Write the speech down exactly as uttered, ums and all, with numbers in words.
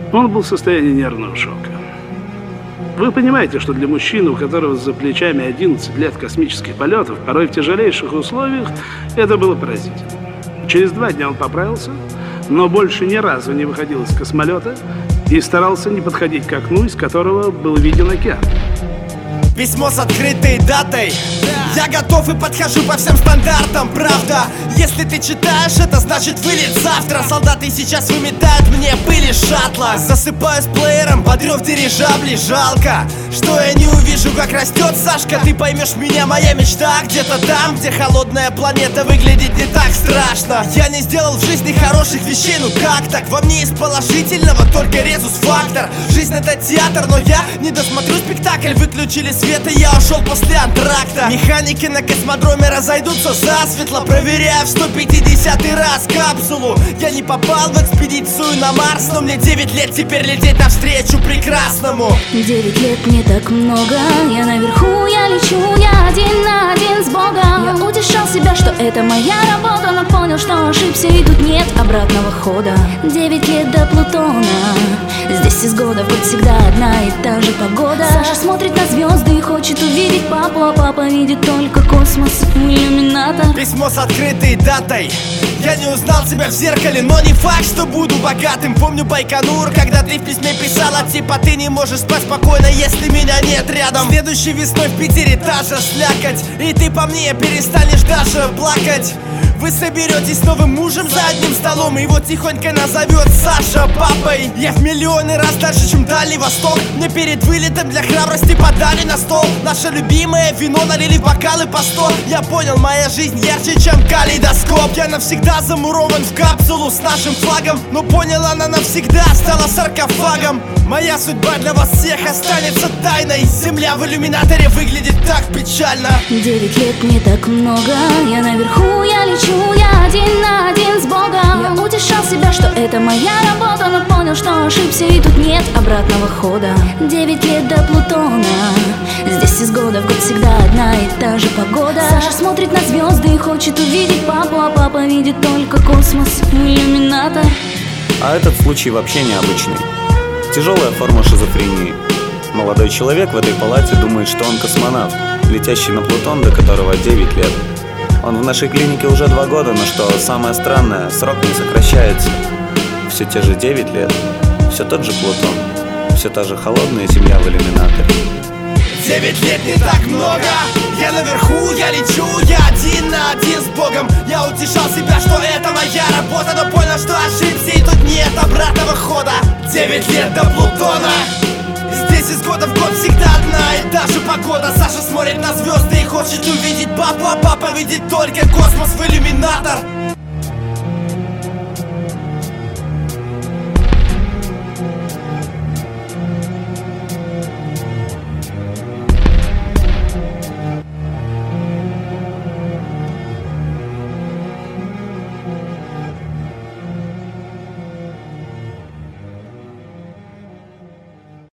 Он был в состоянии нервного шока. Вы понимаете, что для мужчины, у которого за плечами одиннадцать лет космических полетов, порой в тяжелейших условиях, это было поразительно. Через два дня он поправился, но больше ни разу не выходил из космолета и старался не подходить к окну, из которого был виден океан. Письмо с открытой датой. Я готов и подхожу по всем стандартам, правда. Если ты читаешь, это значит вылет завтра. Солдаты сейчас выметают мне пыль из шаттла. Засыпаю с плеером, бодрю в дирижабле. Жалко, что я не увижу, как растет Сашка. Ты поймешь меня, моя мечта где-то там, где холодная планета выглядит не так страшно. Я не сделал в жизни хороших вещей, ну как так? Во мне из положительного только резус-фактор. Жизнь это театр, но я не досмотрю спектакль. Выключили свет и я ушел после антракта. Механики на космодроме разойдутся засветло. Проверяю в сто пятидесятый раз капсулу. Я не попал в экспедицию на Марс, но мне девять лет теперь лететь навстречу прекрасному. Девять лет не так много. Я наверху, я лечу, я один на один с Богом. Я утешал себя, что это моя работа, но понял, что ошибся и тут нет обратного хода. Девять лет до Плутона. Здесь из года в год всегда одна и та же погода. Саша смотрит на звезды и хочет увидеть папу, а папа видит только космос, иллюминатор. Письмо с открытой датой. Я не узнал тебя в зеркале, но не факт, что буду богатым. Помню Байконур, когда ты в письме писала, типа ты не можешь спать спокойно, если меня нет рядом. Следующей весной в Питере та же слякоть, и ты по мне перестанешь даже плакать. Вы соберетесь с новым мужем за одним столом, и его тихонько назовет Саша папой. Я в миллионы раз дальше, чем Дальний Восток. Мне перед вылетом для храбрости подали на стол наше любимое вино, налили в бокалы по сто. Я понял, моя жизнь ярче, чем калейдоскоп. Я навсегда замурован в капсулу с нашим флагом, но понял, она навсегда стала саркофагом. Моя судьба для вас всех останется тайной. Земля в иллюминаторе выглядит так печально. Девять лет не так много. Я наверху, я лечу, я один на один с Богом. Я утешал себя, что это моя работа, но понял, что ошибся и тут нет обратного хода. Девять лет до Плутона. Здесь из года в год всегда одна и та же погода. Саша смотрит на звезды и хочет увидеть папу, а папа видит только космос, иллюминатор. А этот случай вообще необычный. Тяжелая форма шизофрении. Молодой человек в этой палате думает, что он космонавт, летящий на Плутон, до которого девять лет. Он в нашей клинике уже два года, но что самое странное, срок не сокращается. Все те же девять лет, все тот же Плутон, все та же холодная земля в иллюминаторе. Девять лет не так много. Я наверху, я лечу, я один на один с Богом. Я утешал себя, что это моя работа, но понял, что ошибся и тут нет обратного хода. Девять лет до Плутона. Здесь из года в год всегда одна и та же погода. Саша смотрит на звезды и хочет увидеть папу, а папа видит только космос в иллюминатор.